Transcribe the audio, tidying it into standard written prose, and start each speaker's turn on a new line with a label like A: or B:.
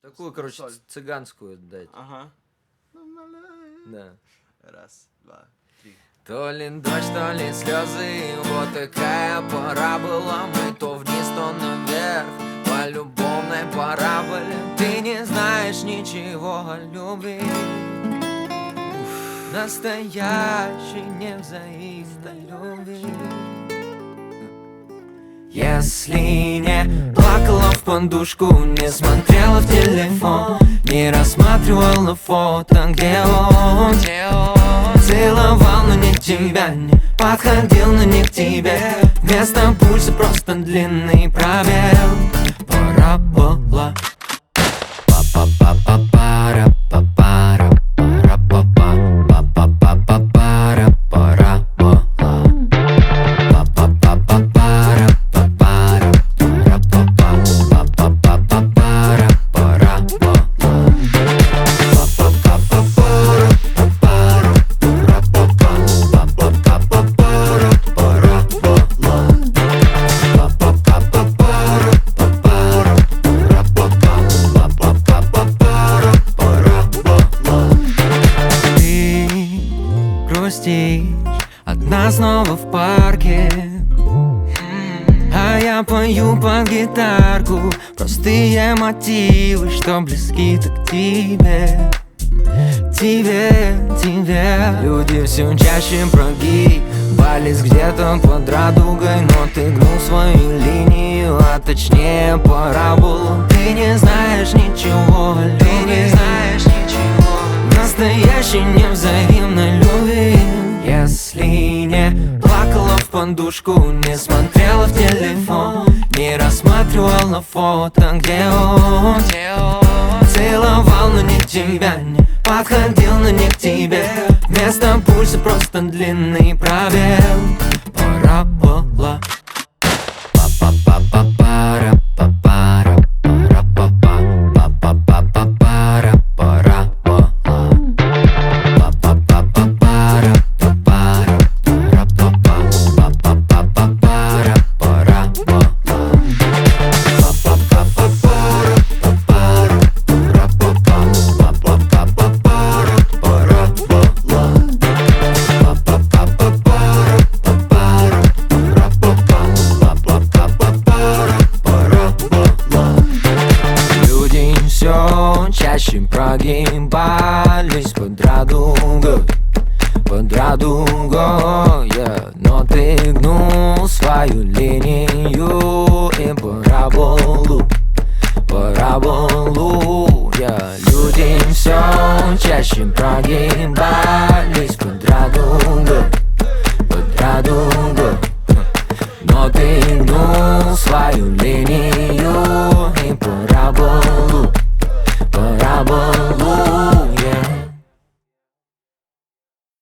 A: Такую, короче,
B: соль.
A: цыганскую дать.
B: Ага.
A: Да.
B: Раз, два, три.
A: То ли дождь, то ли слезы, вот такая пора была. Мы то вниз, то наверх, по любовной параболе. Ты не знаешь ничего о любви, настоящей невзаимной любви. Если не плакала в подушку, не смотрела в телефон, не рассматривала фото, где он целовал, но не тебя, не подходил, но не к тебе. Вместо пульса просто длинный пробел. Парабола. Па-па-па-па-пара, па-пара, пара-па-па, па-па-па-па-пара, парабола. Па-па-па-па-пара, па-пара, пара-па-па, па-па-па-па-пара, парабола. Па-па-па-па-пара, па-пара, пара-па-па, па-па-па-па-пара, парабола. Па-па-па-па-пара, па-пара, ты грустишь одна снова в парке, а я пою под гитарку простые мотивы, что близки так к тебе. Тебе люди все чаще прогибались где-то под радугой, но ты гнул свою линию, а точнее параболу. Ты не знаешь ничего о любви, настоящей невзаимной любви. Если не плакала в подушку, не смотрела в телефон, не рассматривала фото, где он целовал, но не тебя, не подходил, но не к тебе. Вместо пульса просто длинный пробел. Парабола. Па-па-па-па-пара, па-пара, пара-па-па, па-па-па-па-пара, парабола. Па-па-па-па-пара, па-пара, пара-па-па, па-па-па-па-пара, парабола. Па-па-па-па-пара, па-пара, пара-па-па, па-па-па-па-пара, парабола. Па-па-па-па-пара, па-пара, пара-па-па, па-па-па-пара, парабола. Люди все чаще прогибались под радугой, yeah. Но ты гнул свою линию и параболу, yeah. Люди все чаще прогибались под радугой, но ты гнул свою линию и параболу.